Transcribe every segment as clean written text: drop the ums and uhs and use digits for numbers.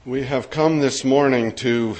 We have come this morning to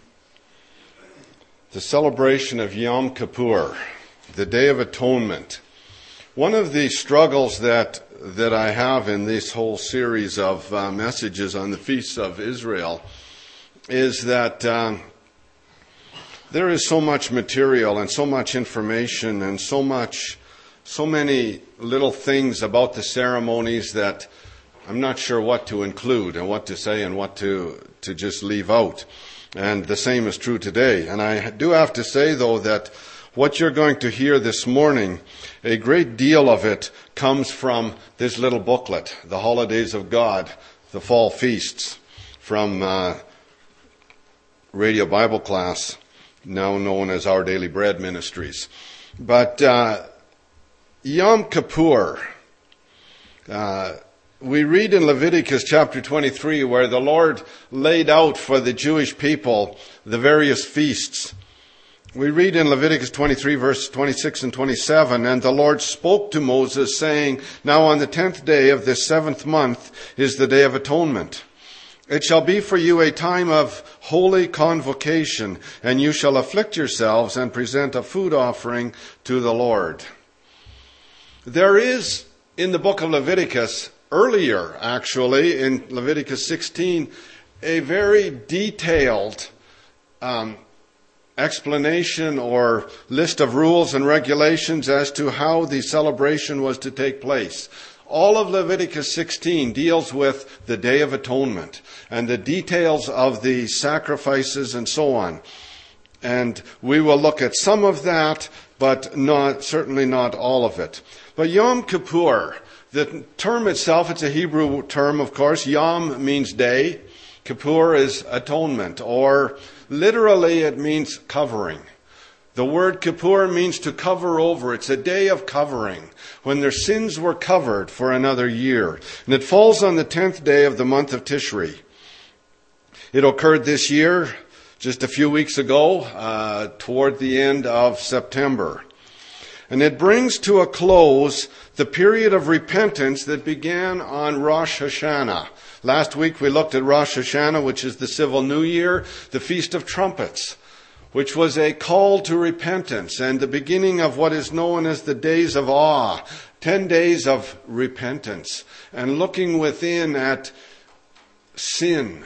the celebration of Yom Kippur, the Day of Atonement. One of the struggles that I have in this whole series of messages on the feasts of Israel is that there is so much material and so much information and so many little things about the ceremonies that I'm not sure what to include and what to say and what to just leave out. And the same is true today. And I do have to say, though, that what you're going to hear this morning, a great deal of it comes from this little booklet, The Holidays of God, the Fall Feasts, from Radio Bible Class, now known as Our Daily Bread Ministries. But Yom Kippur, we read in Leviticus chapter 23 where the Lord laid out for the Jewish people the various feasts. We read in Leviticus 23 verse 26 and 27, "And the Lord spoke to Moses, saying, Now on the 10th day of this 7th month is the Day of Atonement. It shall be for you a time of holy convocation, and you shall afflict yourselves and present a food offering to the Lord." There is in the book of Leviticus, earlier actually, in Leviticus 16, a very detailed explanation or list of rules and regulations as to how the celebration was to take place. All of Leviticus 16 deals with the Day of Atonement and the details of the sacrifices and so on. And we will look at some of that, but certainly not all of it. But Yom Kippur, the term itself, it's a Hebrew term, of course. Yom means day. Kippur is atonement, or literally it means covering. The word Kippur means to cover over. It's a day of covering, when their sins were covered for another year. And it falls on the 10th day of the month of Tishri. It occurred this year, just a few weeks ago, toward the end of September. And it brings to a close the period of repentance that began on Rosh Hashanah. Last week we looked at Rosh Hashanah, which is the civil new year, the Feast of Trumpets, which was a call to repentance and the beginning of what is known as the Days of Awe, 10 days of repentance and looking within at sin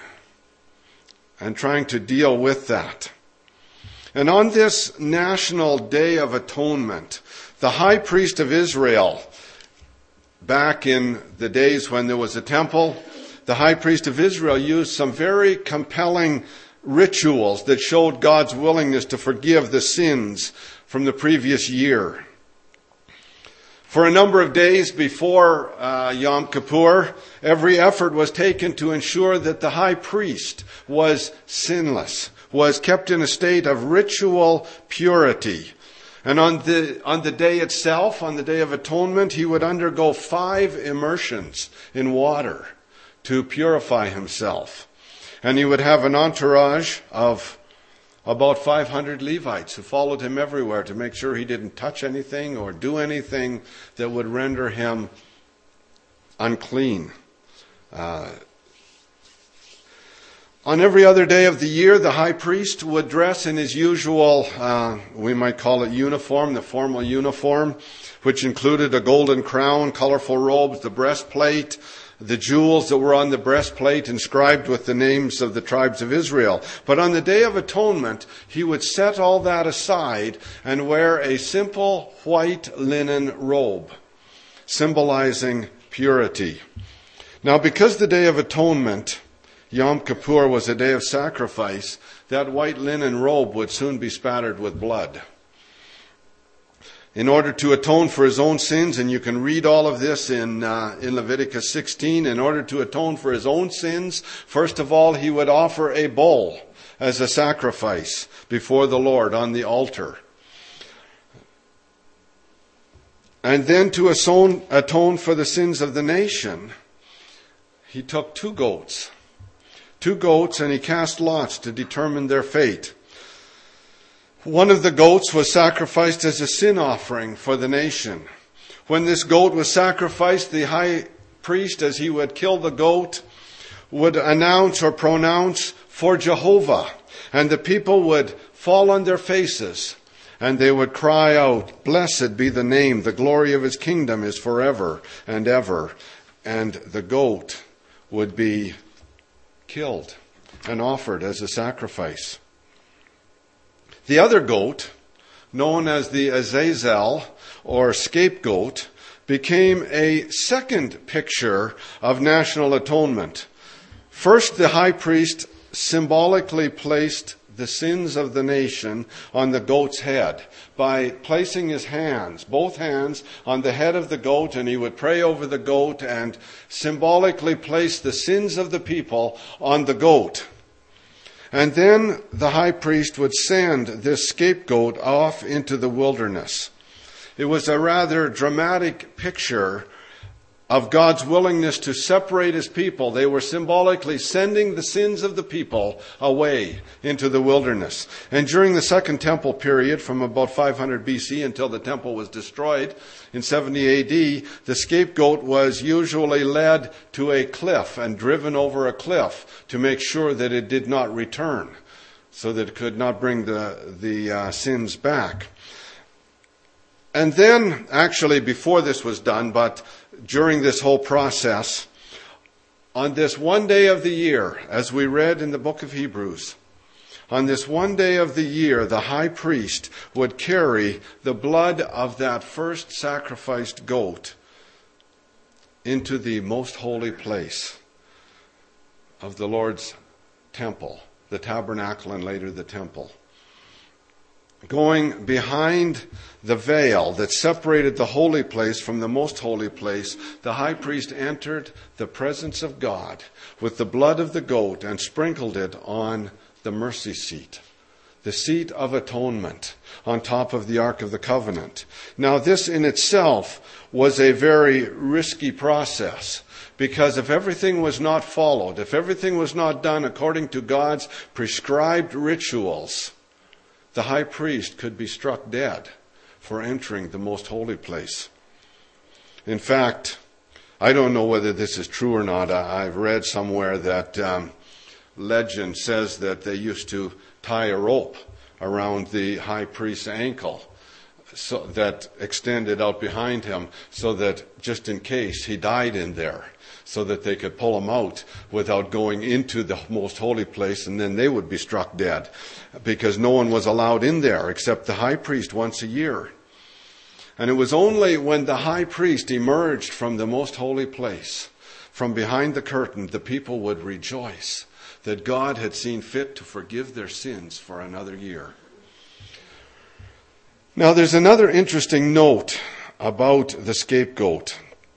and trying to deal with that. And on this National Day of Atonement, the high priest of Israel, back in the days when there was a temple, the high priest of Israel used some very compelling rituals that showed God's willingness to forgive the sins from the previous year. For a number of days before Yom Kippur, every effort was taken to ensure that the high priest was sinless, was kept in a state of ritual purity. And on the day itself, on the Day of Atonement, he would undergo 5 immersions in water to purify himself. And he would have an entourage of about 500 Levites who followed him everywhere to make sure he didn't touch anything or do anything that would render him unclean. On every other day of the year, the high priest would dress in his usual, we might call it uniform, the formal uniform, which included a golden crown, colorful robes, the breastplate, the jewels that were on the breastplate inscribed with the names of the tribes of Israel. But on the Day of Atonement, he would set all that aside and wear a simple white linen robe, symbolizing purity. Now, because the Day of Atonement, Yom Kippur, was a day of sacrifice, that white linen robe would soon be spattered with blood. In order to atone for his own sins, and you can read all of this in Leviticus 16, in order to atone for his own sins, first of all, he would offer a bull as a sacrifice before the Lord on the altar. And then to atone for the sins of the nation, he took 2 goats, and he cast lots to determine their fate. One of the goats was sacrificed as a sin offering for the nation. When this goat was sacrificed, the high priest, as he would kill the goat, would announce or pronounce for Jehovah, and the people would fall on their faces, and they would cry out, "Blessed be the name, the glory of his kingdom is forever and ever." And the goat would be killed and offered as a sacrifice. The other goat, known as the Azazel or scapegoat, became a second picture of national atonement. First, the high priest symbolically placed the sins of the nation on the goat's head by placing his hands, both hands, on the head of the goat, and he would pray over the goat and symbolically place the sins of the people on the goat. And then the high priest would send this scapegoat off into the wilderness. It was a rather dramatic picture of God's willingness to separate his people. They were symbolically sending the sins of the people away into the wilderness. And during the Second Temple period, from about 500 BC until the temple was destroyed in 70 AD, the scapegoat was usually led to a cliff and driven over a cliff to make sure that it did not return, so that it could not bring the sins back. And then, actually before this was done, but during this whole process, on this one day of the year, as we read in the book of Hebrews, on this one day of the year, the high priest would carry the blood of that first sacrificed goat into the most holy place of the Lord's temple, the tabernacle and later the temple. Going behind the veil that separated the holy place from the most holy place, the high priest entered the presence of God with the blood of the goat and sprinkled it on the mercy seat, the seat of atonement on top of the Ark of the Covenant. Now, this in itself was a very risky process, because if everything was not followed, if everything was not done according to God's prescribed rituals, the high priest could be struck dead for entering the most holy place. In fact, I don't know whether this is true or not. I've read somewhere that legend says that they used to tie a rope around the high priest's ankle so that extended out behind him, so that just in case he died in there, so that they could pull him out without going into the most holy place, and then they would be struck dead, because no one was allowed in there except the high priest once a year. And it was only when the high priest emerged from the most holy place, from behind the curtain, the people would rejoice that God had seen fit to forgive their sins for another year. Now, there's another interesting note about the scapegoat.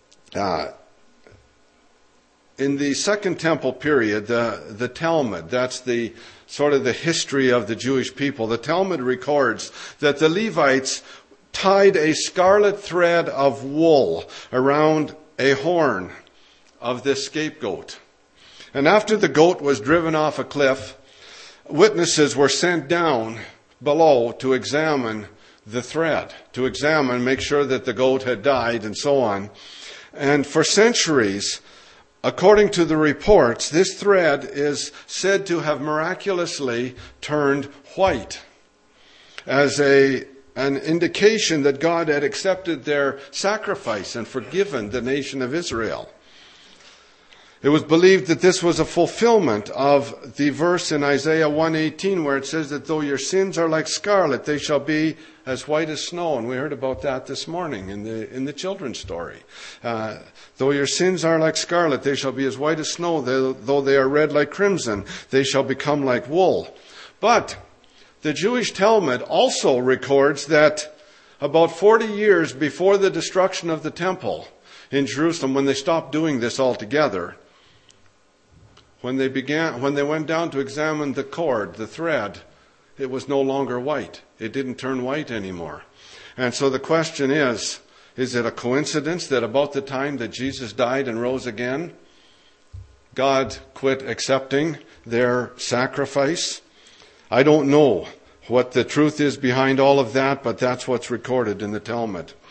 In the Second Temple period, the Talmud, that's the sort of the history of the Jewish people, the Talmud records that the Levites tied a scarlet thread of wool around a horn of this scapegoat. And after the goat was driven off a cliff, witnesses were sent down below to examine the thread, to examine, make sure that the goat had died and so on. And for centuries, according to the reports, this thread is said to have miraculously turned white as an indication that God had accepted their sacrifice and forgiven the nation of Israel. It was believed that this was a fulfillment of the verse in Isaiah 1:18 where it says that though your sins are like scarlet, they shall be as white as snow. And we heard about that this morning in the children's story. Though your sins are like scarlet, they shall be as white as snow. Though they are red like crimson, they shall become like wool. But the Jewish Talmud also records that about 40 years before the destruction of the temple in Jerusalem, when they stopped doing this altogether, when they went down to examine the cord, the thread, it was no longer white. It didn't turn white anymore. And so the question is it a coincidence that about the time that Jesus died and rose again, God quit accepting their sacrifice? I don't know what the truth is behind all of that, but that's what's recorded in the Talmud.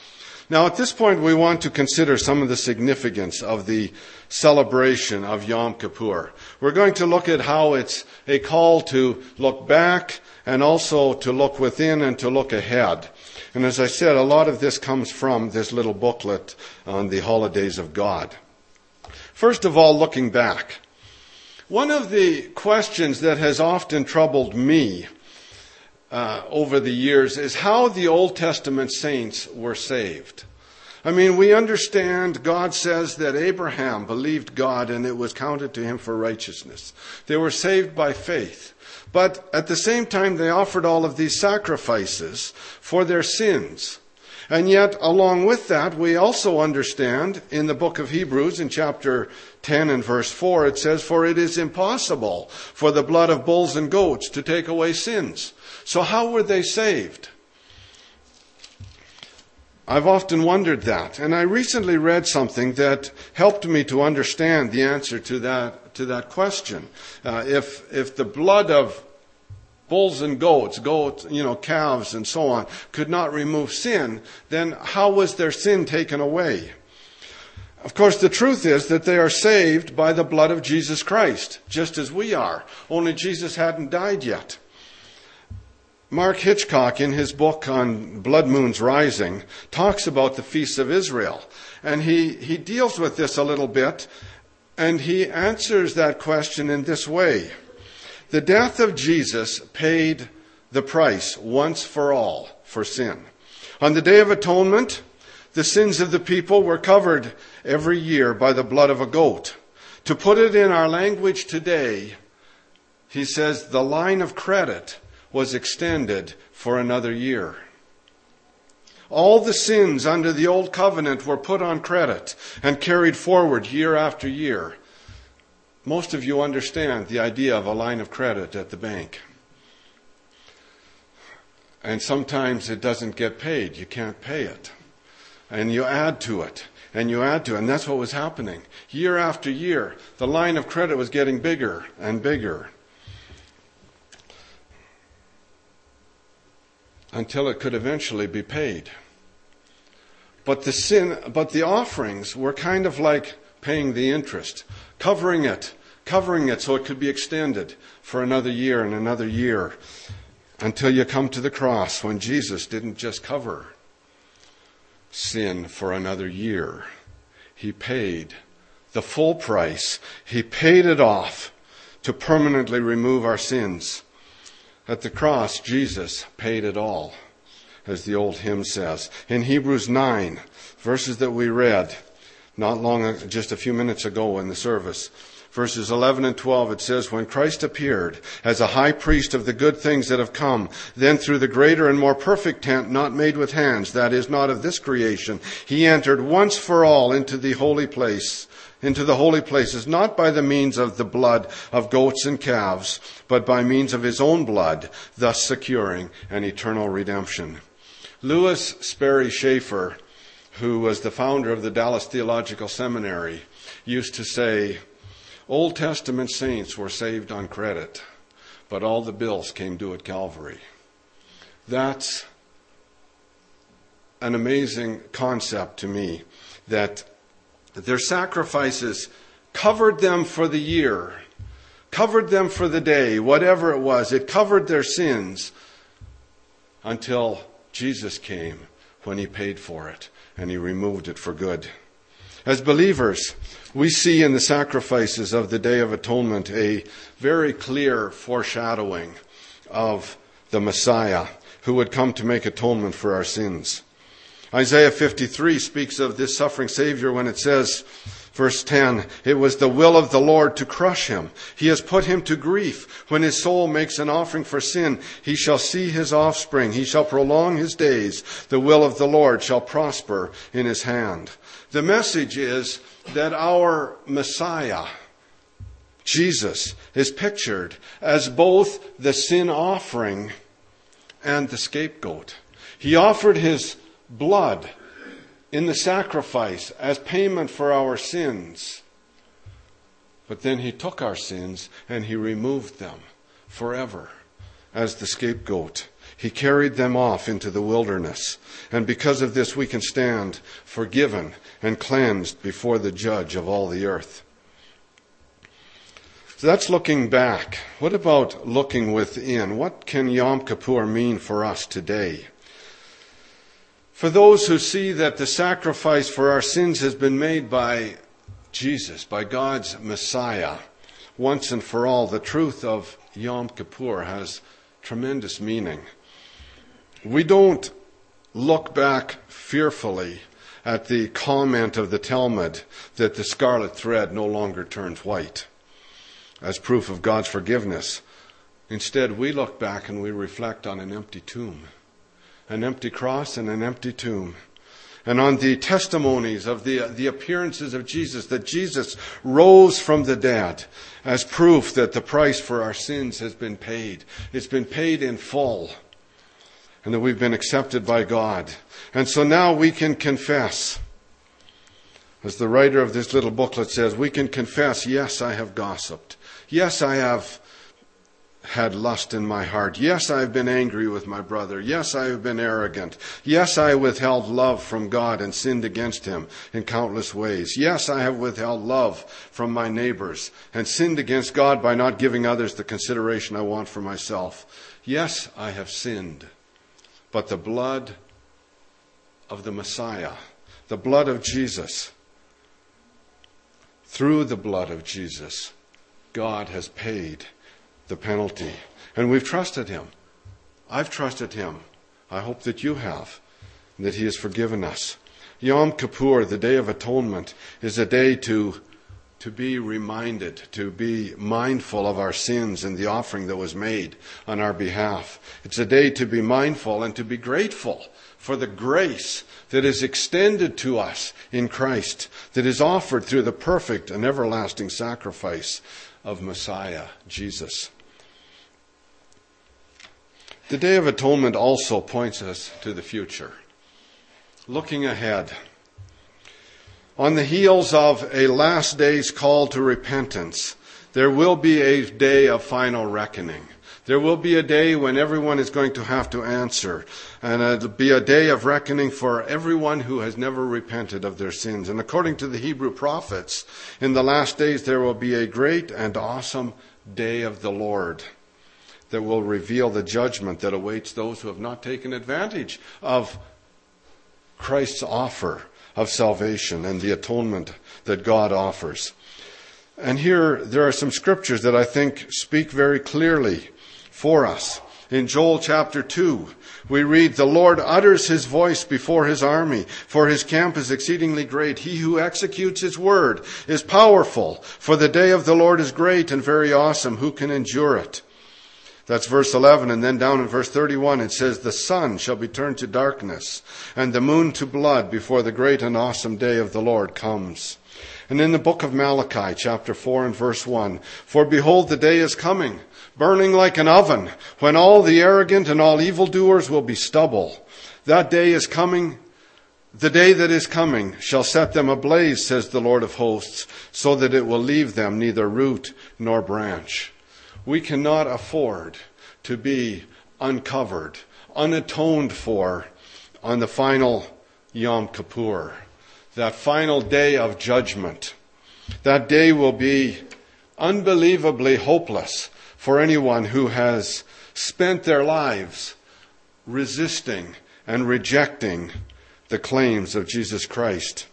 Now, at this point, we want to consider some of the significance of the celebration of Yom Kippur. We're going to look at how it's a call to look back and also to look within and to look ahead. And as I said, a lot of this comes from this little booklet on the holidays of God. First of all, looking back. One of the questions that has often troubled me over the years is how the Old Testament saints were saved. I mean, we understand God says that Abraham believed God and it was counted to him for righteousness. They were saved by faith. But at the same time, they offered all of these sacrifices for their sins. And yet, along with that, we also understand in the book of Hebrews, in chapter 10 and verse 4, it says, "For it is impossible for the blood of bulls and goats to take away sins." So how were they saved? I've often wondered that. And I recently read something that helped me to understand the answer to that question. If the blood of bulls and goats, calves and so on, could not remove sin, then how was their sin taken away? Of course, the truth is that they are saved by the blood of Jesus Christ, just as we are. Only Jesus hadn't died yet. Mark Hitchcock, in his book on Blood Moons Rising, talks about the feasts of Israel. And he deals with this a little bit, and he answers that question in this way. The death of Jesus paid the price once for all for sin. On the Day of Atonement, the sins of the people were covered every year by the blood of a goat. To put it in our language today, he says the line of credit was extended for another year. All the sins under the old covenant were put on credit and carried forward year after year. Most of you understand the idea of a line of credit at the bank. And sometimes it doesn't get paid. You can't pay it. And you add to it. And you add to it. And that's what was happening. Year after year, the line of credit was getting bigger and bigger. Until it could eventually be paid. But the offerings were kind of like paying the interest, covering it so it could be extended for another year and another year, until you come to the cross, when Jesus didn't just cover sin for another year. He paid the full price. He paid it off to permanently remove our sins. At the cross, Jesus paid it all, as the old hymn says. In Hebrews 9, verses that we read just a few minutes ago in the service, verses 11 and 12, it says, "When Christ appeared as a high priest of the good things that have come, then through the greater and more perfect tent not made with hands, that is, not of this creation, he entered once for all into the holy places, not by the means of the blood of goats and calves, but by means of his own blood, thus securing an eternal redemption." Lewis Sperry Schaefer, who was the founder of the Dallas Theological Seminary, used to say, Old Testament saints were saved on credit, but all the bills came due at Calvary. That's an amazing concept to me, that their sacrifices covered them for the year, covered them for the day, whatever it was. It covered their sins until Jesus came, when he paid for it and he removed it for good. As believers, we see in the sacrifices of the Day of Atonement a very clear foreshadowing of the Messiah who would come to make atonement for our sins. Isaiah 53 speaks of this suffering Savior when it says, verse 10, "It was the will of the Lord to crush him. He has put him to grief. When his soul makes an offering for sin, he shall see his offspring. He shall prolong his days. The will of the Lord shall prosper in his hand." The message is that our Messiah, Jesus, is pictured as both the sin offering and the scapegoat. He offered his blood in the sacrifice as payment for our sins. But then he took our sins and he removed them forever as the scapegoat. He carried them off into the wilderness. And because of this, we can stand forgiven and cleansed before the judge of all the earth. So that's looking back. What about looking within? What can Yom Kippur mean for us today? For those who see that the sacrifice for our sins has been made by Jesus, by God's Messiah, once and for all, the truth of Yom Kippur has tremendous meaning. We don't look back fearfully at the comment of the Talmud that the scarlet thread no longer turns white as proof of God's forgiveness. Instead, we look back and we reflect on an empty tomb, an empty cross and an empty tomb, and on the testimonies of the appearances of Jesus, that Jesus rose from the dead as proof that the price for our sins has been paid. It's been paid in full, and that we've been accepted by God. And so now we can confess. As the writer of this little booklet says, we can confess, yes, I have gossiped. Yes, I have had lust in my heart. Yes, I have been angry with my brother. Yes, I have been arrogant. Yes, I withheld love from God and sinned against him in countless ways. Yes, I have withheld love from my neighbors and sinned against God by not giving others the consideration I want for myself. Yes, I have sinned. But the blood of the Messiah, the blood of Jesus, through the blood of Jesus, God has paid the penalty. And we've trusted him. I've trusted him. I hope that you have, and that he has forgiven us. Yom Kippur, the Day of Atonement, is a day to be reminded, to be mindful of our sins and the offering that was made on our behalf. It's a day to be mindful and to be grateful for the grace that is extended to us in Christ, that is offered through the perfect and everlasting sacrifice of Messiah, Jesus. The Day of Atonement also points us to the future. Looking ahead. On the heels of a last day's call to repentance, there will be a day of final reckoning. There will be a day when everyone is going to have to answer. And it'll be a day of reckoning for everyone who has never repented of their sins. And according to the Hebrew prophets, in the last days there will be a great and awesome day of the Lord that will reveal the judgment that awaits those who have not taken advantage of Christ's offer of salvation and the atonement that God offers. And here there are some scriptures that I think speak very clearly for us. In Joel chapter 2, we read, "The Lord utters his voice before his army, for his camp is exceedingly great. He who executes his word is powerful, for the day of the Lord is great and very awesome. Who can endure it?" That's verse 11. And then down in verse 31, it says, "The sun shall be turned to darkness and the moon to blood before the great and awesome day of the Lord comes." And in the book of Malachi, chapter 4 and verse 1, "For behold, the day is coming, burning like an oven, when all the arrogant and all evildoers will be stubble. That day is coming. The day that is coming shall set them ablaze, says the Lord of hosts, so that it will leave them neither root nor branch." We cannot afford to be uncovered, unatoned for on the final Yom Kippur, that final day of judgment. That day will be unbelievably hopeless for anyone who has spent their lives resisting and rejecting the claims of Jesus Christ.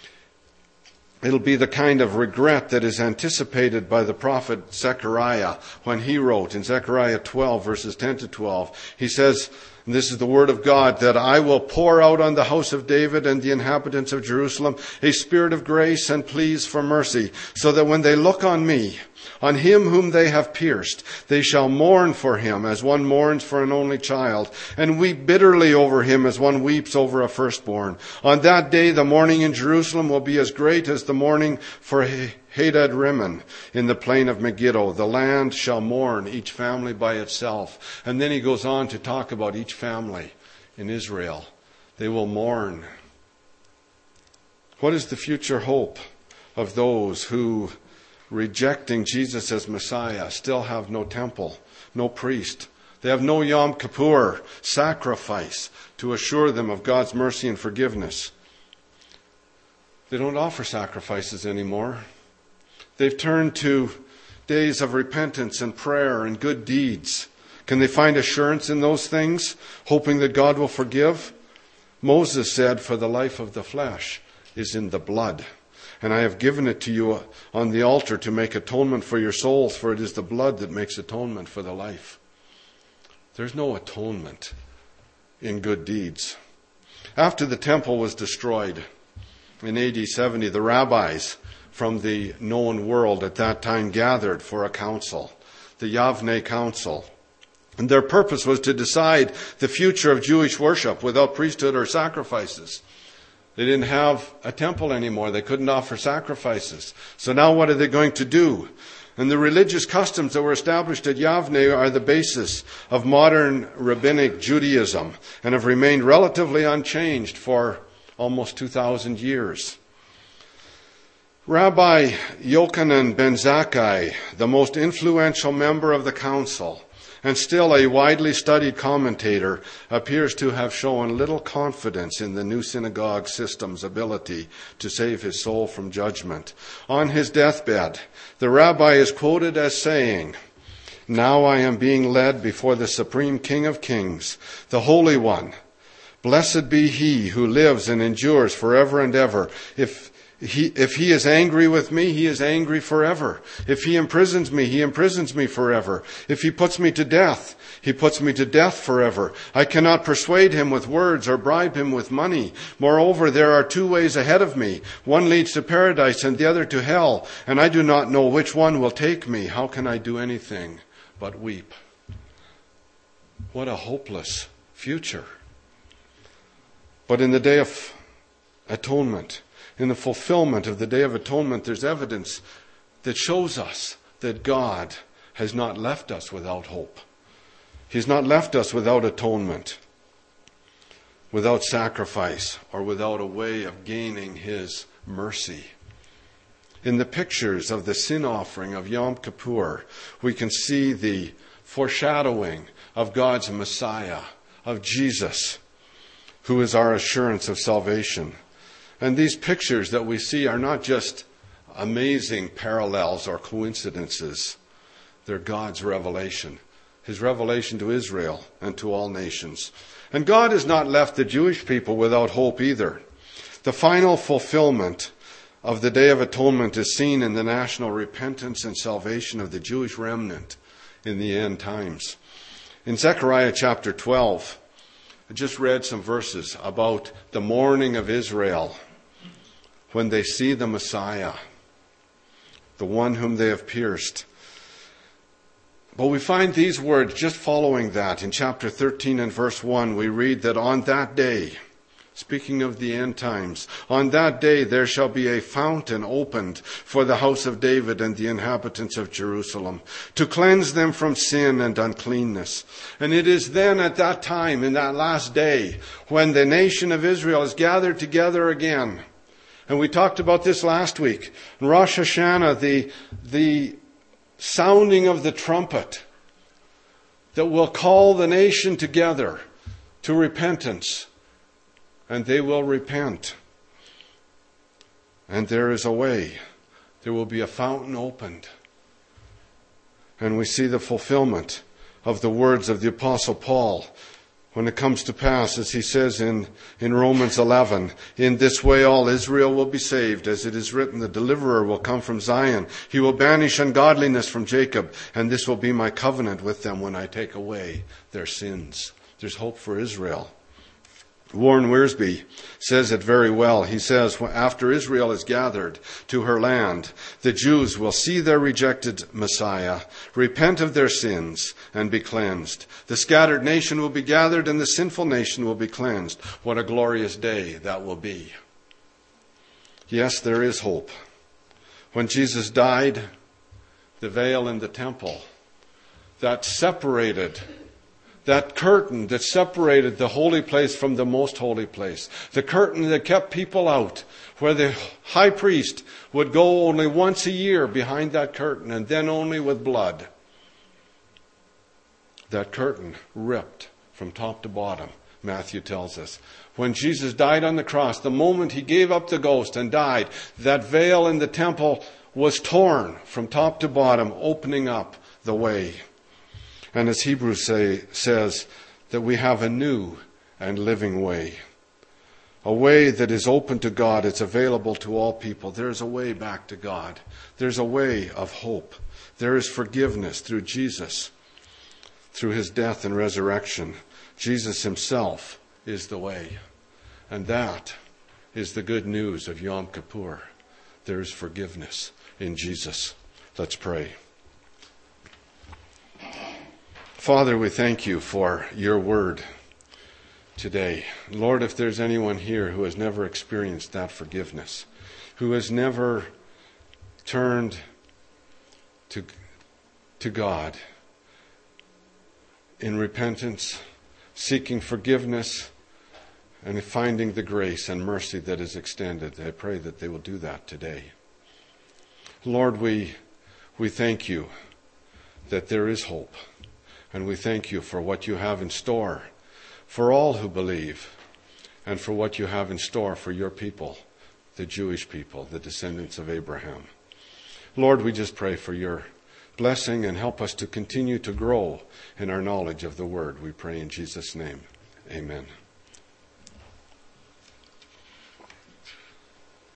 It'll be the kind of regret that is anticipated by the prophet Zechariah when he wrote in Zechariah 12, verses 10 to 12. He says, and this is the word of God, that "I will pour out on the house of David and the inhabitants of Jerusalem a spirit of grace and pleas for mercy, so that when they look on me, on him whom they have pierced, they shall mourn for him as one mourns for an only child, and weep bitterly over him as one weeps over a firstborn. On that day the mourning in Jerusalem will be as great as the mourning for Hadad Rimmon in the plain of Megiddo. The land shall mourn, each family by itself." And then he goes on to talk about each family in Israel. They will mourn. What is the future hope of those who, rejecting Jesus as Messiah, still have no temple, no priest, They have no Yom Kippur sacrifice to assure them of God's mercy and forgiveness. They don't offer sacrifices anymore. They've turned to days of repentance and prayer and good deeds. Can they find assurance in those things, hoping that God will forgive? Moses said, "For the life of the flesh is in the blood. And I have given it to you on the altar to make atonement for your souls, for it is the blood that makes atonement for the life." There's no atonement in good deeds. After the temple was destroyed in AD 70, the rabbis from the known world at that time gathered for a council, the Yavne Council. And their purpose was to decide the future of Jewish worship without priesthood or sacrifices. They didn't have a temple anymore. They couldn't offer sacrifices. So now what are they going to do? And the religious customs that were established at Yavne are the basis of modern rabbinic Judaism and have remained relatively unchanged for almost 2,000 years. Rabbi Yochanan ben Zakkai, the most influential member of the council, and still a widely studied commentator, appears to have shown little confidence in the new synagogue system's ability to save his soul from judgment. On his deathbed, the rabbi is quoted as saying, "Now I am being led before the Supreme King of Kings, the Holy One. Blessed be he who lives and endures forever and ever. If he is angry with me, he is angry forever. If he imprisons me, he imprisons me forever. If he puts me to death, he puts me to death forever. I cannot persuade him with words or bribe him with money. Moreover, there are two ways ahead of me. One leads to paradise and the other to hell, and I do not know which one will take me. How can I do anything but weep?" What a hopeless future. But in the Day of Atonement, in the fulfillment of the Day of Atonement, there's evidence that shows us that God has not left us without hope. He's not left us without atonement, without sacrifice, or without a way of gaining His mercy. In the pictures of the sin offering of Yom Kippur, we can see the foreshadowing of God's Messiah, of Jesus, who is our assurance of salvation. And these pictures that we see are not just amazing parallels or coincidences. They're God's revelation, His revelation to Israel and to all nations. And God has not left the Jewish people without hope either. The final fulfillment of the Day of Atonement is seen in the national repentance and salvation of the Jewish remnant in the end times. In Zechariah chapter 12, I just read some verses about the mourning of Israel when they see the Messiah, the one whom they have pierced. But we find these words just following that. In chapter 13 and verse 1, we read that on that day, speaking of the end times, on that day there shall be a fountain opened for the house of David and the inhabitants of Jerusalem, to cleanse them from sin and uncleanness. And it is then at that time, in that last day, when the nation of Israel is gathered together again. And we talked about this last week. In Rosh Hashanah, the sounding of the trumpet that will call the nation together to repentance. And they will repent. And there is a way. There will be a fountain opened. And we see the fulfillment of the words of the Apostle Paul when it comes to pass, as he says in Romans 11, "In this way all Israel will be saved, as it is written, the deliverer will come from Zion. He will banish ungodliness from Jacob, and this will be my covenant with them when I take away their sins." There's hope for Israel. Warren Wiersbe says it very well. He says, after Israel is gathered to her land, the Jews will see their rejected Messiah, repent of their sins, and be cleansed. The scattered nation will be gathered, and the sinful nation will be cleansed. What a glorious day that will be. Yes, there is hope. When Jesus died, the veil in the temple that curtain that separated the holy place from the most holy place, the curtain that kept people out, where the high priest would go only once a year behind that curtain, and then only with blood. that curtain ripped from top to bottom, Matthew tells us. When Jesus died on the cross, the moment he gave up the ghost and died, that veil in the temple was torn from top to bottom, opening up the way. And as Hebrews says, that we have a new and living way. A way that is open to God. It's available to all people. There's a way back to God. There's a way of hope. There is forgiveness through Jesus, through his death and resurrection. Jesus himself is the way. And that is the good news of Yom Kippur. There is forgiveness in Jesus. Let's pray. Father, we thank you for your word today. Lord, if there's anyone here who has never experienced that forgiveness, who has never turned to God in repentance, seeking forgiveness, and finding the grace and mercy that is extended, I pray that they will do that today. Lord, we thank you that there is hope, and we thank you for what you have in store for all who believe, and for what you have in store for your people, the Jewish people, the descendants of Abraham. Lord, we just pray for your blessing and help us to continue to grow in our knowledge of the word. We pray in Jesus' name. Amen.